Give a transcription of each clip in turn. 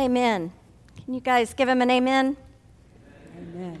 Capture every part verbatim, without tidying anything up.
Amen. Can you guys give him an amen? Amen.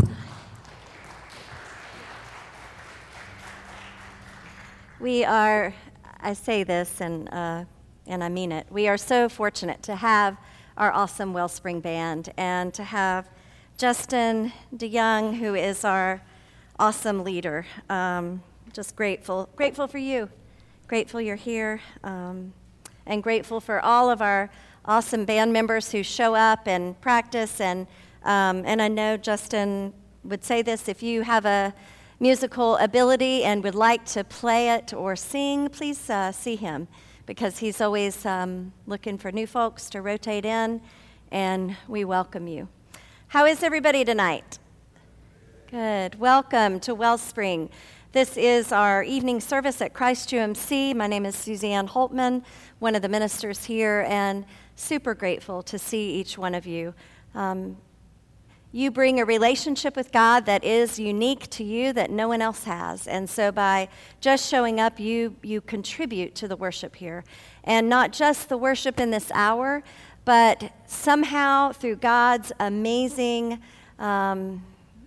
We are, I say this and uh, and I mean it, we are so fortunate to have our awesome Wellspring Band and to have Justin DeYoung, who is our awesome leader. Um, just grateful, grateful for you, grateful you're here, um, and grateful for all of our awesome band members who show up and practice. And um, and I know Justin would say this, if you have a musical ability and would like to play it or sing, please uh, see him, because he's always um, looking for new folks to rotate in, and we welcome you. How is everybody tonight? Good. Welcome to Wellspring. This is our evening service at Christ U M C. My name is Suzanne Holtman, one of the ministers here, and super grateful to see each one of you. Um, You bring a relationship with God that is unique to you that no one else has. And so by just showing up, you you contribute to the worship here. And not just the worship in this hour, but somehow through God's amazing, um,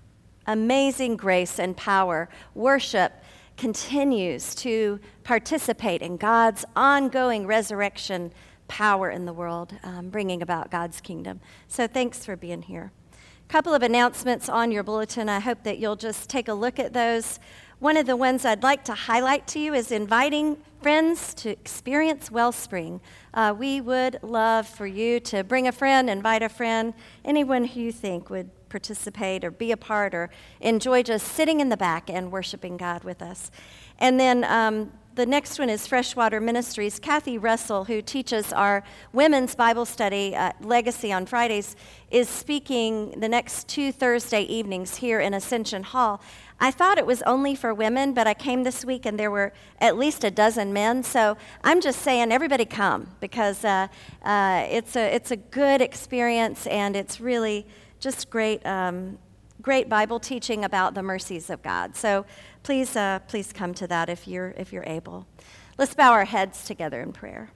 amazing grace and power, worship continues to participate in God's ongoing resurrection power in the world, um, bringing about God's kingdom. So thanks for being here. Couple of announcements on your bulletin. I hope that you'll just take a look at those. One of the ones I'd like to highlight to you is inviting friends to experience Wellspring. Uh, we would love for you to bring a friend, invite a friend, anyone who you think would participate or be a part or enjoy just sitting in the back and worshiping God with us. And then um, the next one is Freshwater Ministries. Kathy Russell, who teaches our women's Bible study at Legacy on Fridays, is speaking the next two Thursday evenings here in Ascension Hall. I thought it was only for women, but I came this week and there were at least a dozen men. So I'm just saying, everybody come, because uh, uh, it's a it's a good experience, and it's really just great. Um, Great Bible teaching about the mercies of God. So please, uh, please come to that if you're if you're able. Let's bow our heads together in prayer.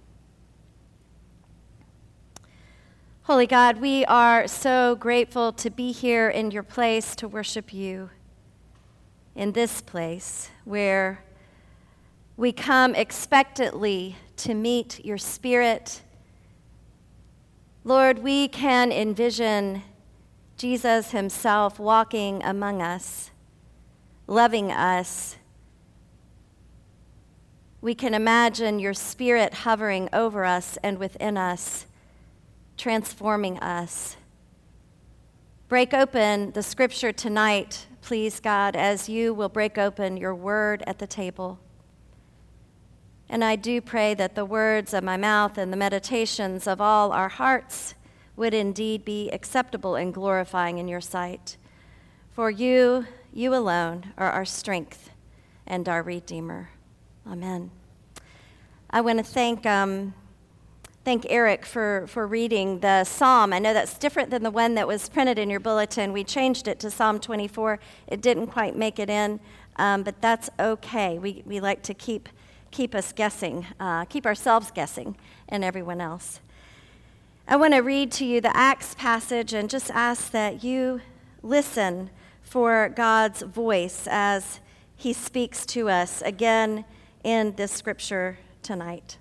Holy God, we are so grateful to be here in your place to worship you. In this place where we come expectantly to meet your Spirit. Lord, we can envision Jesus himself walking among us, loving us. We can imagine your Spirit hovering over us and within us, transforming us. Break open the scripture tonight, please, God, as you will break open your word at the table. And I do pray that the words of my mouth and the meditations of all our hearts would indeed be acceptable and glorifying in your sight. For you, you alone, are our strength and our Redeemer. Amen. I want to thank um, thank Eric for, for reading the psalm. I know that's different than the one that was printed in your bulletin. We changed it to Psalm twenty-four. It didn't quite make it in, um, but that's okay. We we like to keep keep us guessing, uh, keep ourselves guessing, and everyone else. I want to read to you the Acts passage and just ask that you listen for God's voice as he speaks to us again in this scripture tonight.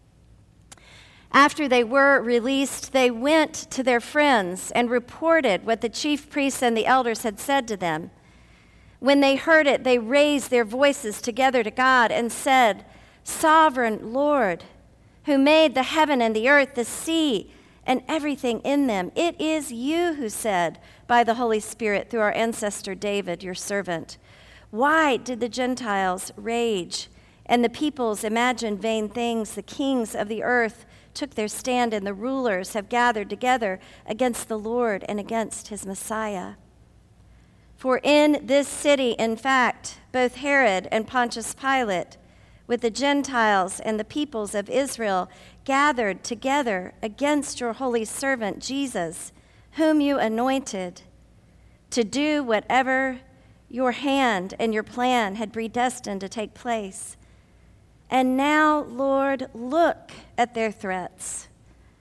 After they were released, they went to their friends and reported what the chief priests and the elders had said to them. When they heard it, they raised their voices together to God and said, "Sovereign Lord, who made the heaven and the earth, the sea, and everything in them, it is you who said by the Holy Spirit through our ancestor David, your servant, why did the Gentiles rage and the peoples imagine vain things? The kings of the earth took their stand, and the rulers have gathered together against the Lord and against his Messiah. For in this city, in fact, both Herod and Pontius Pilate, with the Gentiles and the peoples of Israel, gathered together against your holy servant Jesus, whom you anointed, to do whatever your hand and your plan had predestined to take place. And now, Lord, look at their threats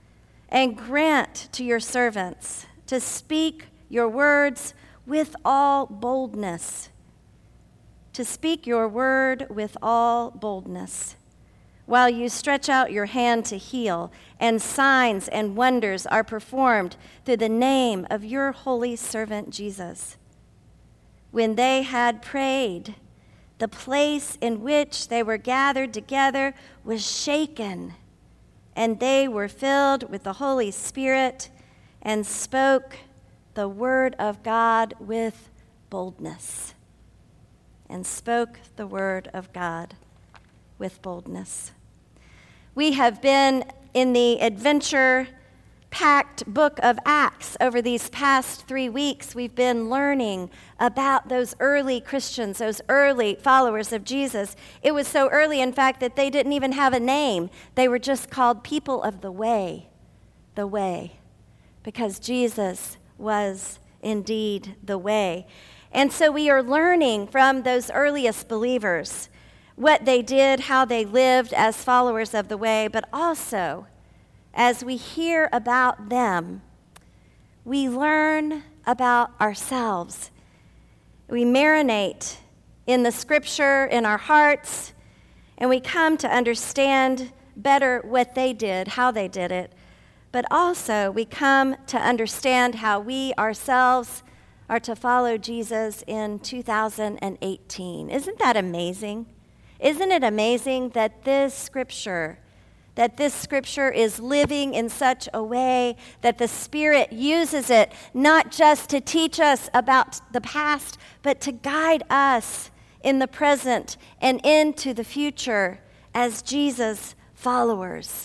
and grant to your servants to speak your words with all boldness, to speak your word with all boldness, while you stretch out your hand to heal, and signs and wonders are performed through the name of your holy servant Jesus. When they had prayed, the place in which they were gathered together was shaken, and they were filled with the Holy Spirit and spoke the word of God with boldness. And spoke the word of God with boldness. We have been in the adventure-packed book of Acts over these past three weeks. We've been learning about those early Christians, those early followers of Jesus. It was so early, in fact, that they didn't even have a name. They were just called people of the way, the way, because Jesus was indeed the way. And so we are learning from those earliest believers what they did, how they lived as followers of the way, but also as we hear about them, we learn about ourselves. We marinate in the scripture in our hearts, and we come to understand better what they did, how they did it, but also we come to understand how we ourselves are to follow Jesus in two thousand eighteen. Isn't that amazing? Isn't it amazing that this scripture, that this scripture is living in such a way that the Spirit uses it not just to teach us about the past, but to guide us in the present and into the future as Jesus followers.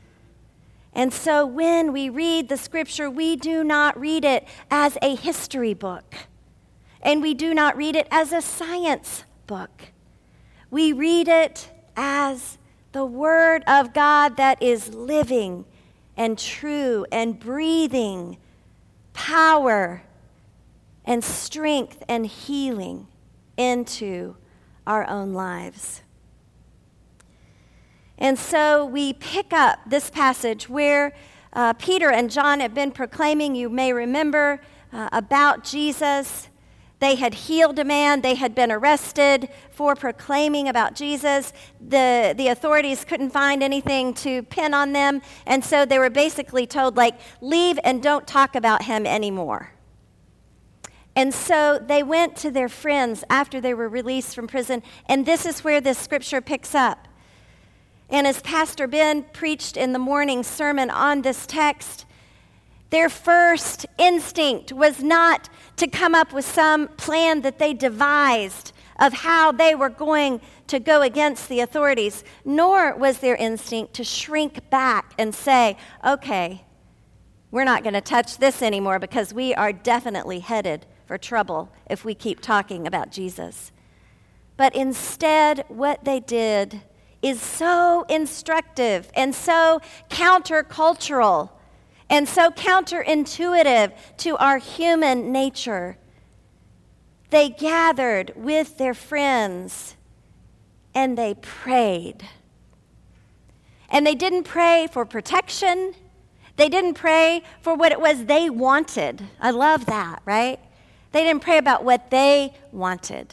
And so when we read the scripture, we do not read it as a history book, and we do not read it as a science book. We read it as the word of God that is living and true and breathing power and strength and healing into our own lives. And so we pick up this passage where uh, Peter and John have been proclaiming, you may remember, uh, about Jesus. They had healed a man. They had been arrested for proclaiming about Jesus. The, the authorities couldn't find anything to pin on them, and so they were basically told, like, leave and don't talk about him anymore. And so they went to their friends after they were released from prison, and this is where this scripture picks up. And as Pastor Ben preached in the morning sermon on this text, their first instinct was not to come up with some plan that they devised of how they were going to go against the authorities, nor was their instinct to shrink back and say, okay, we're not going to touch this anymore because we are definitely headed for trouble if we keep talking about Jesus. But instead, what they did is so instructive and so countercultural and so counterintuitive to our human nature. They gathered with their friends and they prayed. And they didn't pray for protection. They didn't pray for what it was they wanted. I love that, right? They didn't pray about what they wanted.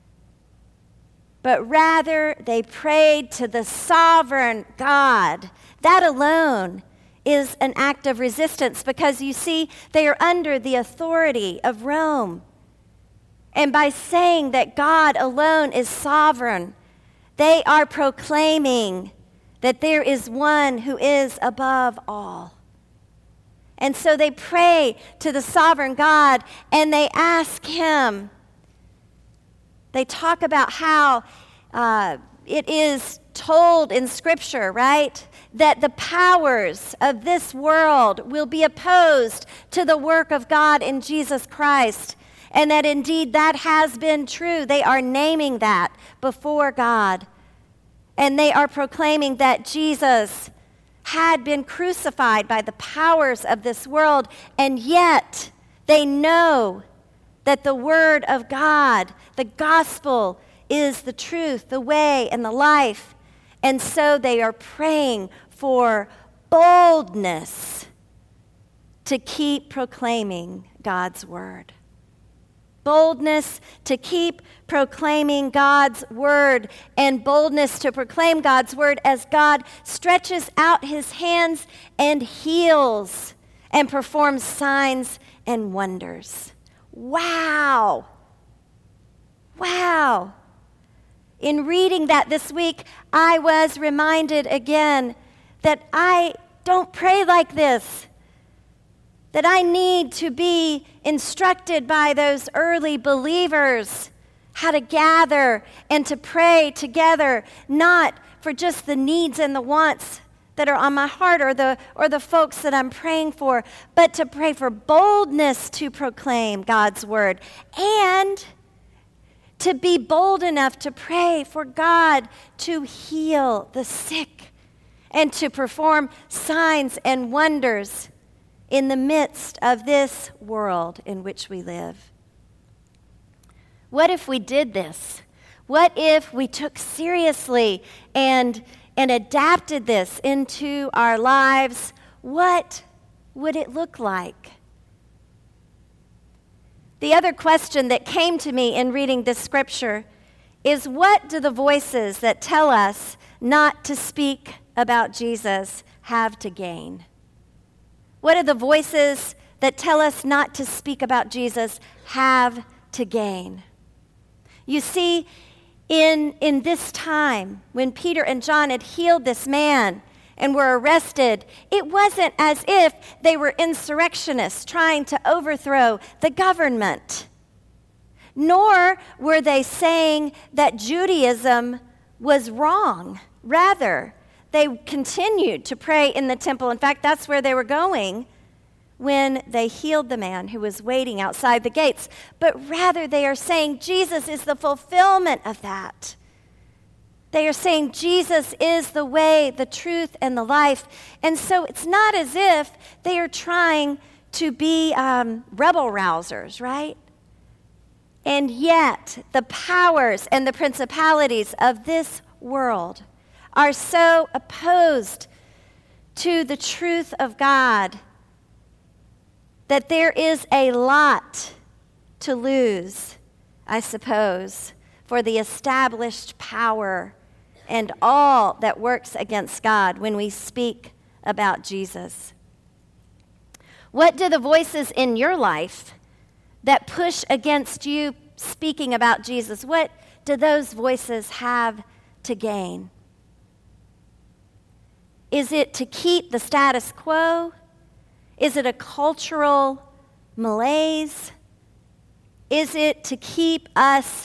But rather, they prayed to the sovereign God. That alone is an act of resistance because, you see, they are under the authority of Rome. And by saying that God alone is sovereign, they are proclaiming that there is one who is above all. And so they pray to the sovereign God and they ask him. They talk about how uh, it is told in Scripture, right, that the powers of this world will be opposed to the work of God in Jesus Christ, and that indeed that has been true. They are naming that before God, and they are proclaiming that Jesus had been crucified by the powers of this world, and yet they know that the Word of God, the gospel, is the truth, the way, and the life. And so they are praying for boldness to keep proclaiming God's word. Boldness to keep proclaiming God's word, and boldness to proclaim God's word as God stretches out his hands and heals and performs signs and wonders. Wow. Wow. In reading that this week, I was reminded again that I don't pray like this, that I need to be instructed by those early believers how to gather and to pray together, not for just the needs and the wants that are on my heart or the or the folks that I'm praying for, but to pray for boldness to proclaim God's word, and to be bold enough to pray for God to heal the sick and to perform signs and wonders in the midst of this world in which we live. What if we did this? What if we took seriously and, and adapted this into our lives? What would it look like? The other question that came to me in reading this scripture is, what do the voices that tell us not to speak about Jesus have to gain? What do the voices that tell us not to speak about Jesus have to gain? You see, in, in this time, when Peter and John had healed this man and were arrested, it wasn't as if they were insurrectionists trying to overthrow the government. Nor were they saying that Judaism was wrong. Rather, they continued to pray in the temple. In fact, that's where they were going when they healed the man who was waiting outside the gates. But rather, they are saying Jesus is the fulfillment of that. They are saying Jesus is the way, the truth, and the life. And so it's not as if they are trying to be um, rebel rousers, right? And yet, the powers and the principalities of this world are so opposed to the truth of God that there is a lot to lose, I suppose, for the established power and all that works against God when we speak about Jesus. What do the voices in your life that push against you speaking about Jesus, what do those voices have to gain? Is it to keep the status quo? Is it a cultural malaise? Is it to keep us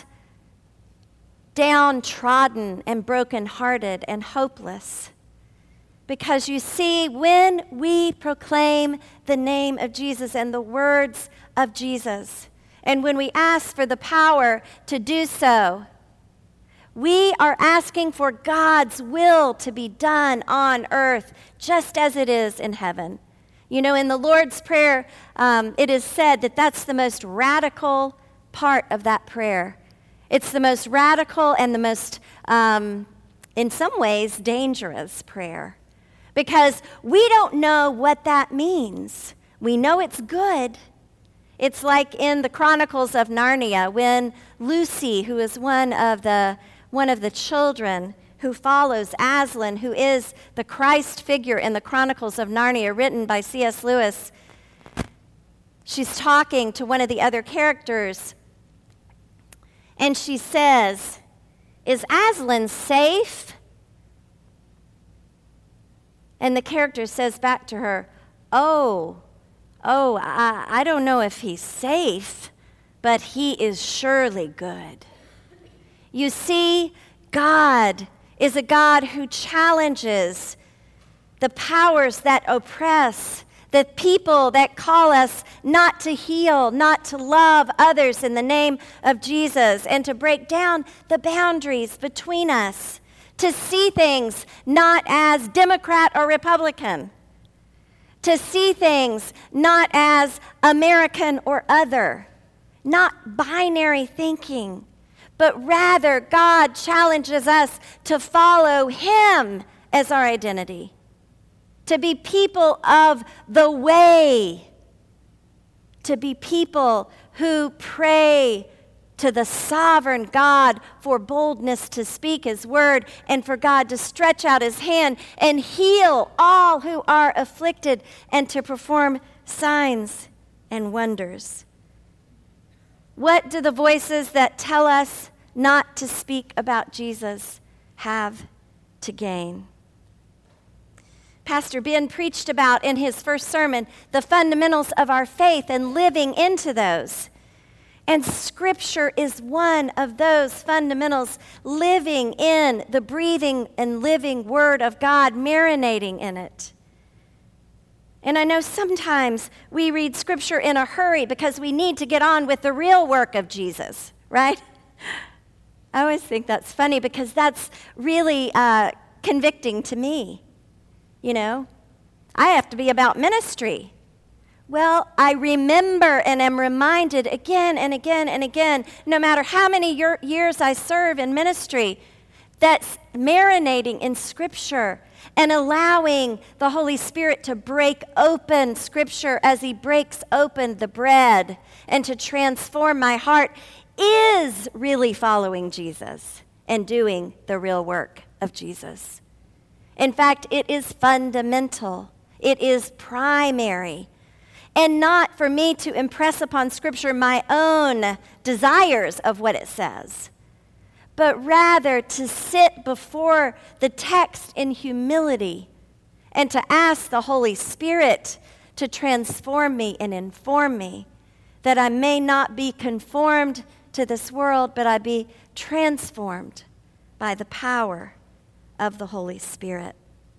downtrodden and brokenhearted and hopeless? Because you see, when we proclaim the name of Jesus and the words of Jesus, and when we ask for the power to do so, we are asking for God's will to be done on earth just as it is in heaven. You know, in the Lord's Prayer, um, it is said that that's the most radical part of that prayer. It's the most radical and the most, um, in some ways, dangerous prayer. Because we don't know what that means. We know it's good. It's like in the Chronicles of Narnia when Lucy, who is one of the one of the children who follows Aslan, who is the Christ figure in the Chronicles of Narnia, written by C S Lewis, she's talking to one of the other characters, and she says, "Is Aslan safe?" And the character says back to her, oh, oh, I, I don't know if he's safe, but he is surely good. You see, God is a God who challenges the powers that oppress, the people that call us not to heal, not to love others in the name of Jesus, and to break down the boundaries between us, to see things not as Democrat or Republican, to see things not as American or other, not binary thinking, but rather God challenges us to follow Him as our identity, to be people of the way, to be people who pray to the sovereign God for boldness to speak his word and for God to stretch out his hand and heal all who are afflicted and to perform signs and wonders. What do the voices that tell us not to speak about Jesus have to gain? Pastor Ben preached about in his first sermon the fundamentals of our faith and living into those. And Scripture is one of those fundamentals, living in the breathing and living Word of God, marinating in it. And I know sometimes we read Scripture in a hurry because we need to get on with the real work of Jesus, right? I always think that's funny because that's really uh, convicting to me. You know, I have to be about ministry. Well, I remember and am reminded again and again and again, no matter how many year, years I serve in ministry, that's marinating in Scripture and allowing the Holy Spirit to break open Scripture as he breaks open the bread and to transform my heart is really following Jesus and doing the real work of Jesus. In fact, it is fundamental. It is primary. And not for me to impress upon Scripture my own desires of what it says, but rather to sit before the text in humility and to ask the Holy Spirit to transform me and inform me that I may not be conformed to this world, but I be transformed by the power of the Holy Spirit.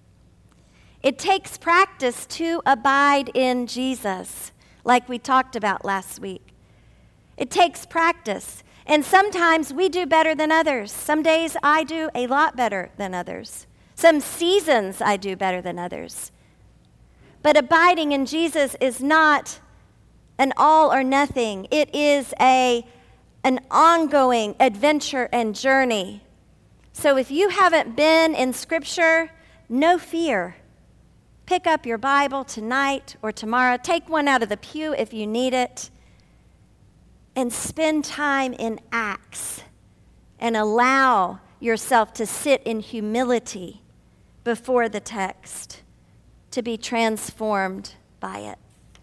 It takes practice to abide in Jesus, like we talked about last week. It takes practice, and sometimes we do better than others. Some days I do a lot better than others. Some seasons I do better than others. But abiding in Jesus is not an all or nothing. It is a, an ongoing adventure and journey. So if you haven't been in Scripture, no fear. Pick up your Bible tonight or tomorrow. Take one out of the pew if you need it. And spend time in Acts and allow yourself to sit in humility before the text, to be transformed by it.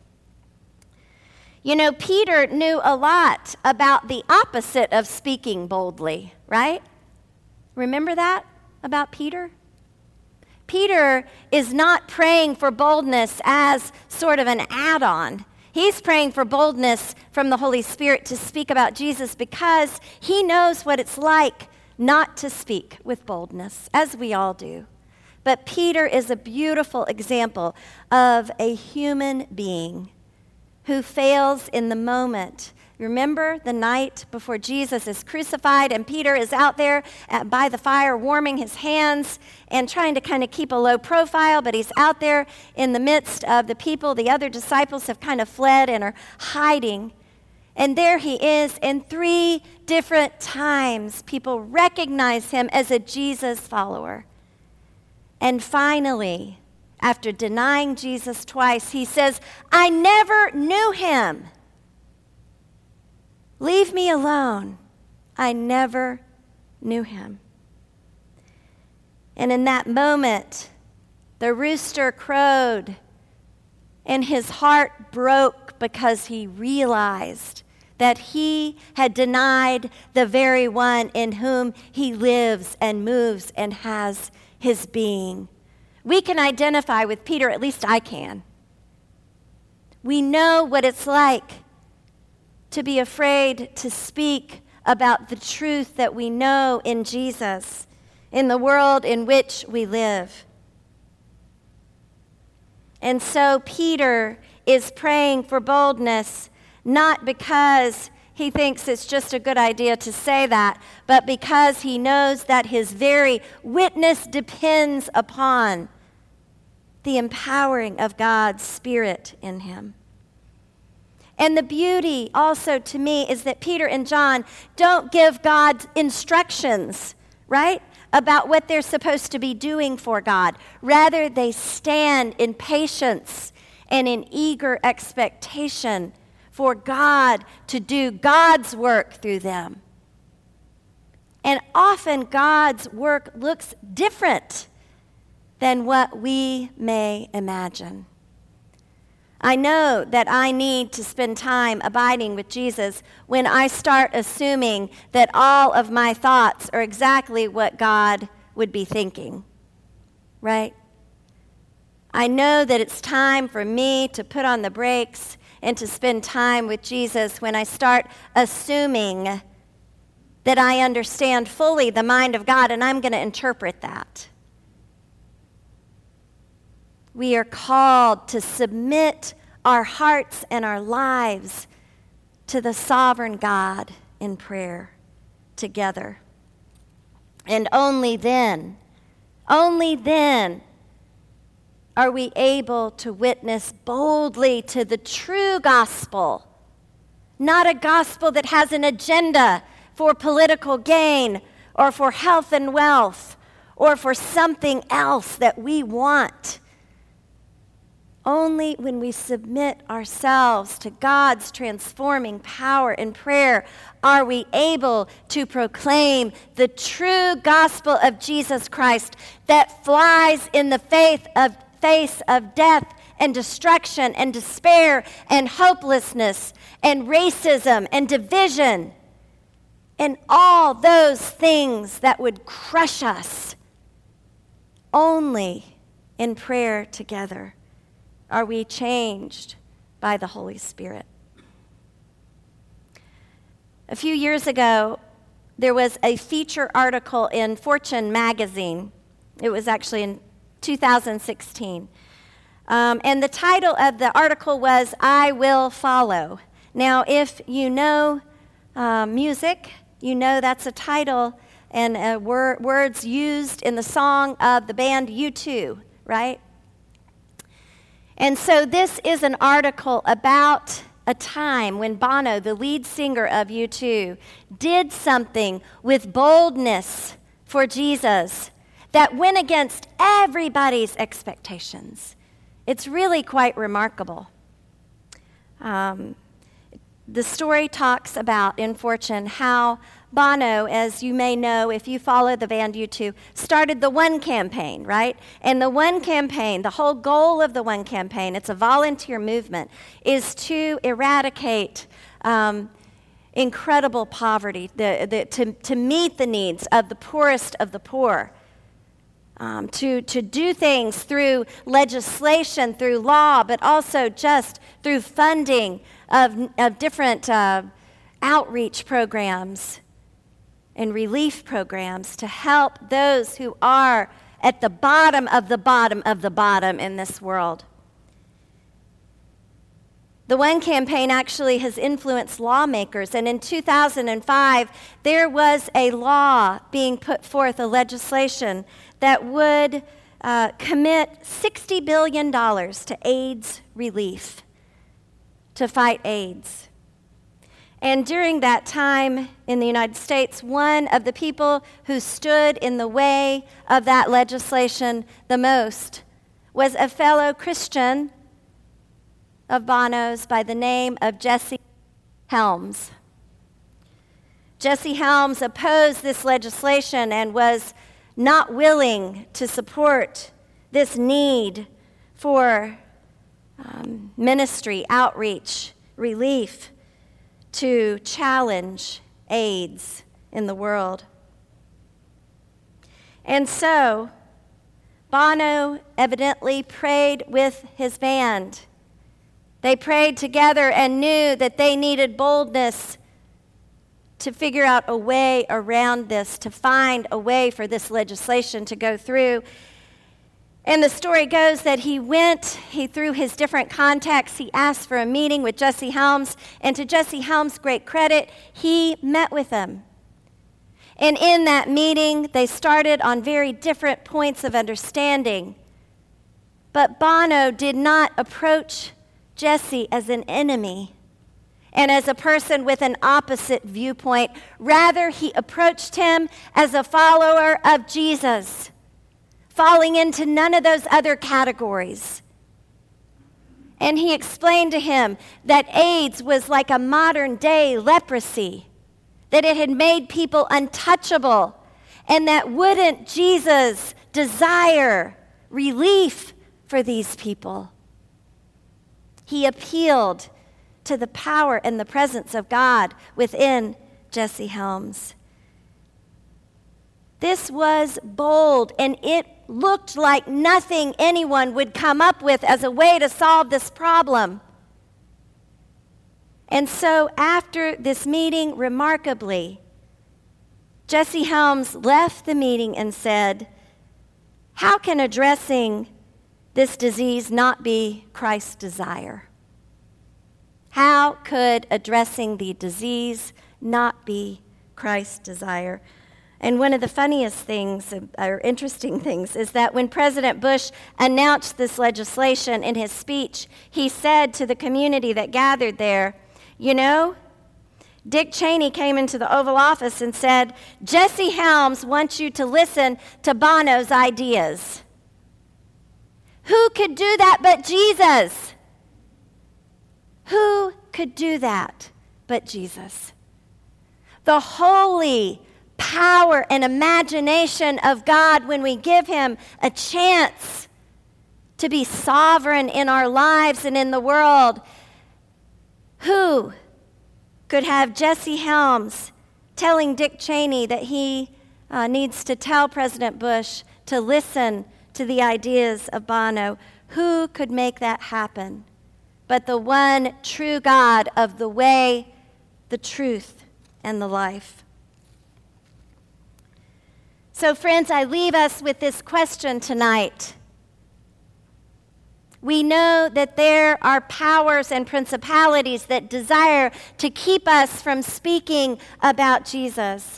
You know, Peter knew a lot about the opposite of speaking boldly, right? Remember that about Peter? Peter is not praying for boldness as sort of an add-on. He's praying for boldness from the Holy Spirit to speak about Jesus because he knows what it's like not to speak with boldness, as we all do. But Peter is a beautiful example of a human being who fails in the moment. Remember the night before Jesus is crucified and Peter is out there at, by the fire warming his hands and trying to kind of keep a low profile, but he's out there in the midst of the people. The other disciples have kind of fled and are hiding. And there he is, and three different times people recognize him as a Jesus follower. And finally, after denying Jesus twice, he says, "I never knew him. Leave me alone. I never knew him." And in that moment, the rooster crowed, and his heart broke because he realized that he had denied the very one in whom he lives and moves and has his being. We can identify with Peter, at least I can. We know what it's like to be afraid to speak about the truth that we know in Jesus, in the world in which we live. And so Peter is praying for boldness, not because he thinks it's just a good idea to say that, but because he knows that his very witness depends upon the empowering of God's Spirit in him. And the beauty also to me is that Peter and John don't give God instructions, right, about what they're supposed to be doing for God. Rather, they stand in patience and in eager expectation for God to do God's work through them. And often God's work looks different than what we may imagine. I know that I need to spend time abiding with Jesus when I start assuming that all of my thoughts are exactly what God would be thinking, right? I know that it's time for me to put on the brakes and to spend time with Jesus when I start assuming that I understand fully the mind of God, and I'm going to interpret that. We are called to submit our hearts and our lives to the sovereign God in prayer together. And only then, only then are we able to witness boldly to the true gospel, not a gospel that has an agenda for political gain or for health and wealth or for something else that we want. Only when we submit ourselves to God's transforming power in prayer are we able to proclaim the true gospel of Jesus Christ that flies in the faith of, face of death and destruction and despair and hopelessness and racism and division and all those things that would crush us. Only in prayer together are we changed by the Holy Spirit. A few years ago, there was a feature article in Fortune magazine. It was actually in two thousand sixteen. Um, and the title of the article was, "I Will Follow." Now, if you know uh, music, you know that's a title and uh, wor- words used in the song of the band U two, right? And so this is an article about a time when Bono, the lead singer of U two, did something with boldness for Jesus that went against everybody's expectations. It's really quite remarkable. Um, the story talks about in Fortune how Bono, as you may know if you follow the band U two, started the One Campaign, right? And the One Campaign, the whole goal of the One Campaign, it's a volunteer movement, is to eradicate um, incredible poverty, the, the, to, to meet the needs of the poorest of the poor. Um, to, to do things through legislation, through law, but also just through funding of, of different uh, outreach programs and relief programs to help those who are at the bottom of the bottom of the bottom in this world. The One Campaign actually has influenced lawmakers, and in two thousand five, there was a law being put forth, a legislation that would uh, commit sixty billion dollars to AIDS relief, to fight AIDS. And during that time in the United States, one of the people who stood in the way of that legislation the most was a fellow Christian of Bono's by the name of Jesse Helms. Jesse Helms opposed this legislation and was not willing to support this need for um, ministry, outreach, relief to challenge AIDS in the world. And so, Bono evidently prayed with his band. They prayed together and knew that they needed boldness to figure out a way around this, to find a way for this legislation to go through. And the story goes that he went, he through his different contacts, he asked for a meeting with Jesse Helms, and to Jesse Helms' great credit, he met with him. And in that meeting, they started on very different points of understanding. But Bono did not approach Jesse as an enemy and as a person with an opposite viewpoint. Rather, he approached him as a follower of Jesus, falling into none of those other categories. And he explained to him that AIDS was like a modern day leprosy, that it had made people untouchable, and that wouldn't Jesus desire relief for these people? He appealed to the power and the presence of God within Jesse Helms. This was bold, and it looked like nothing anyone would come up with as a way to solve this problem. And so after this meeting, remarkably, Jesse Helms left the meeting and said, "How can addressing this disease not be Christ's desire? How could addressing the disease not be Christ's desire?" And one of the funniest things, or interesting things, is that when President Bush announced this legislation in his speech, he said to the community that gathered there, "You know, Dick Cheney came into the Oval Office and said, 'Jesse Helms wants you to listen to Bono's ideas.'" Who could do that but Jesus? Who could do that but Jesus? The holy power and imagination of God, when we give him a chance to be sovereign in our lives and in the world. Who could have Jesse Helms telling Dick Cheney that he uh, needs to tell President Bush to listen to the ideas of Bono? Who could make that happen but the one true God of the way, the truth, and the life? So, friends, I leave us with this question tonight. We know that there are powers and principalities that desire to keep us from speaking about Jesus.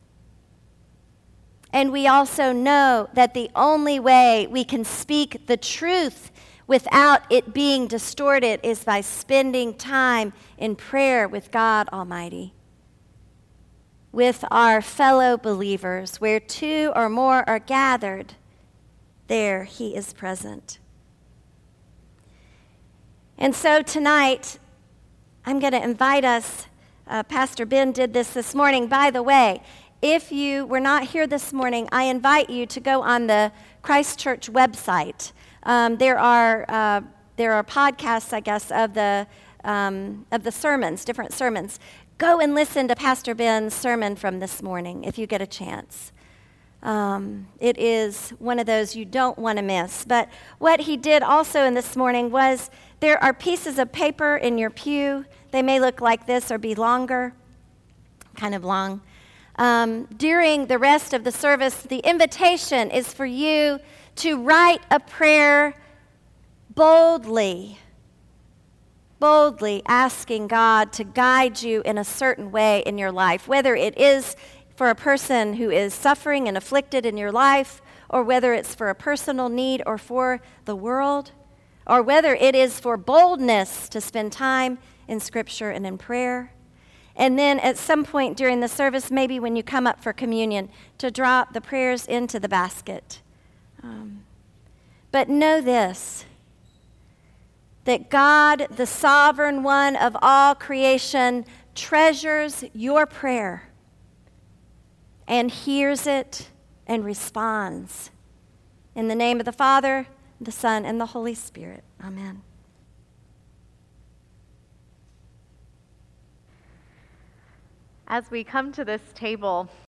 And we also know that the only way we can speak the truth without it being distorted is by spending time in prayer with God Almighty, with our fellow believers. Where two or more are gathered, there he is present. And so tonight, I'm going to invite us, uh, Pastor Ben did this this morning. By the way, if you were not here this morning, I invite you to go on the Christ Church website. Um, there are uh, there are podcasts, I guess, of the um, of the sermons, different sermons. Go and listen to Pastor Ben's sermon from this morning if you get a chance. Um, it is one of those you don't want to miss. But what he did also in this morning was, there are pieces of paper in your pew. They may look like this or be longer, kind of long. Um, during the rest of the service, the invitation is for you to write a prayer boldly, boldly asking God to guide you in a certain way in your life, whether it is for a person who is suffering and afflicted in your life, or whether it's for a personal need or for the world, or whether it is for boldness to spend time in Scripture and in prayer. And then at some point during the service, maybe when you come up for communion, to drop the prayers into the basket. Um, but know this, that God, the sovereign one of all creation, treasures your prayer and hears it and responds. In the name of the Father, the Son, and the Holy Spirit. Amen. As we come to this table,